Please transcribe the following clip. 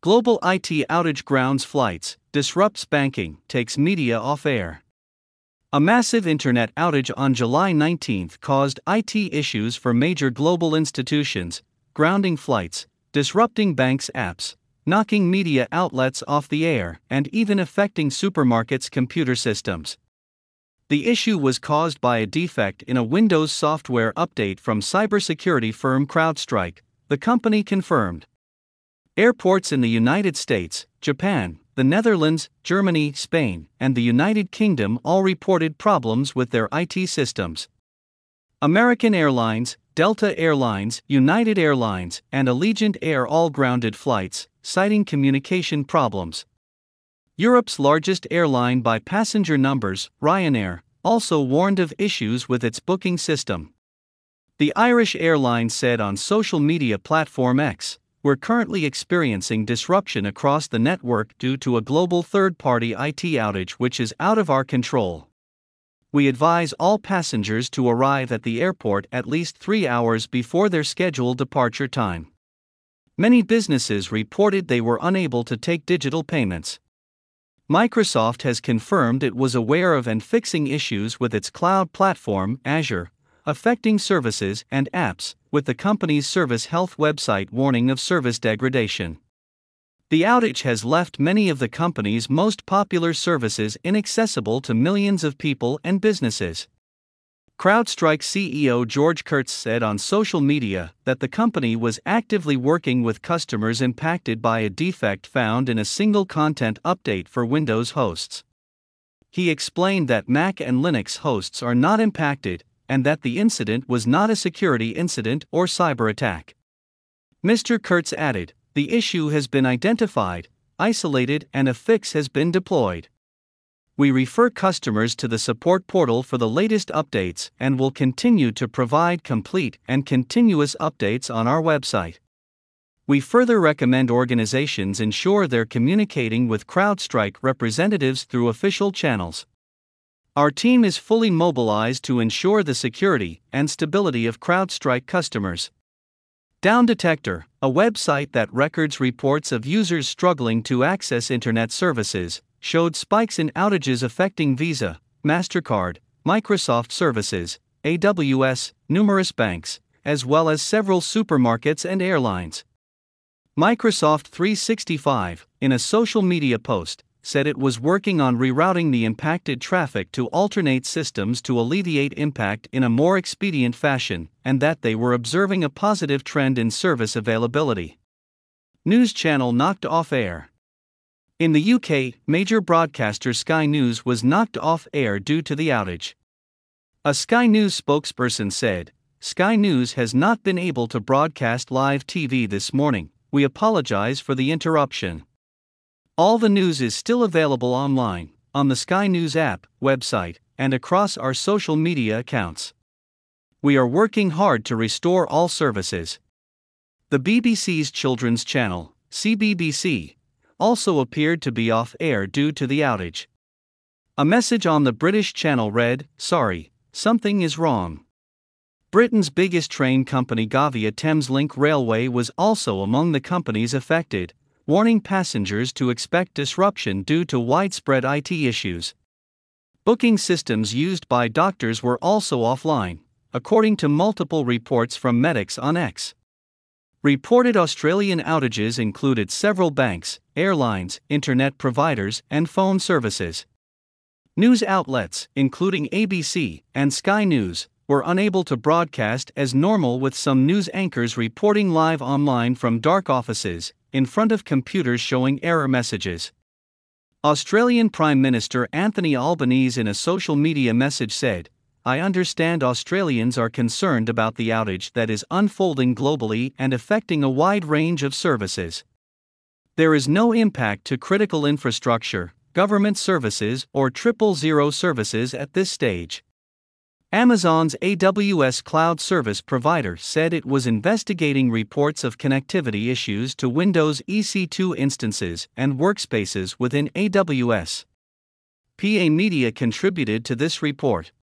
Global IT outage grounds flights, disrupts banking, takes media off air. A massive internet outage on July 19 caused IT issues for major global institutions, grounding flights, disrupting banks' apps, knocking media outlets off the air, and even affecting supermarkets' computer systems. The issue was caused by a defect in a Windows software update from cybersecurity firm CrowdStrike, the company confirmed. Airports in the United States, Japan, the Netherlands, Germany, Spain, and the United Kingdom all reported problems with their IT systems. American Airlines, Delta Airlines, United Airlines, and Allegiant Air all grounded flights, citing communication problems. Europe's largest airline by passenger numbers, Ryanair, also warned of issues with its booking system. The Irish airline said on social media platform X, "We're currently experiencing disruption across the network due to a global third-party IT outage which is out of our control. We advise all passengers to arrive at the airport at least 3 hours before their scheduled departure time." Many businesses reported they were unable to take digital payments. Microsoft has confirmed it was aware of and fixing issues with its cloud platform, Azure, affecting services and apps, with the company's Service Health website warning of service degradation. The outage has left many of the company's most popular services inaccessible to millions of people and businesses. CrowdStrike CEO George Kurtz said on social media that the company was actively working with customers impacted by a defect found in a single content update for Windows hosts. He explained that Mac and Linux hosts are not impacted, and that the incident was not a security incident or cyber attack. Mr. Kurtz added, "The issue has been identified, isolated, and a fix has been deployed. We refer customers to the support portal for the latest updates and will continue to provide complete and continuous updates on our website. We further recommend organizations ensure they're communicating with CrowdStrike representatives through official channels. Our team is fully mobilized to ensure the security and stability of CrowdStrike customers." Down Detector, a website that records reports of users struggling to access internet services, showed spikes in outages affecting Visa, MasterCard, Microsoft services, AWS, numerous banks, as well as several supermarkets and airlines. Microsoft 365, in a social media post, said it was working on rerouting the impacted traffic to alternate systems to alleviate impact in a more expedient fashion, and that they were observing a positive trend in service availability. News channel knocked off air. In the UK, major broadcaster Sky News was knocked off air due to the outage. A Sky News spokesperson said, "Sky News has not been able to broadcast live TV this morning. We apologize for the interruption. All the news is still available online, on the Sky News app, website, and across our social media accounts. We are working hard to restore all services." The BBC's children's channel, CBBC, also appeared to be off air due to the outage. A message on the British channel read, "Sorry, something is wrong." Britain's biggest train company Gavia Thameslink Railway was also among the companies affected, warning passengers to expect disruption due to widespread IT issues. Booking systems used by doctors were also offline, according to multiple reports from medics on X. Reported Australian outages included several banks, airlines, internet providers, and phone services. News outlets, including ABC and Sky News, were unable to broadcast as normal, with some news anchors reporting live online from dark offices, in front of computers showing error messages. Australian Prime Minister Anthony Albanese in a social media message said, "I understand Australians are concerned about the outage that is unfolding globally and affecting a wide range of services. There is no impact to critical infrastructure, government services, or 000 services at this stage." Amazon's AWS cloud service provider said it was investigating reports of connectivity issues to Windows EC2 instances and workspaces within AWS. PA Media contributed to this report.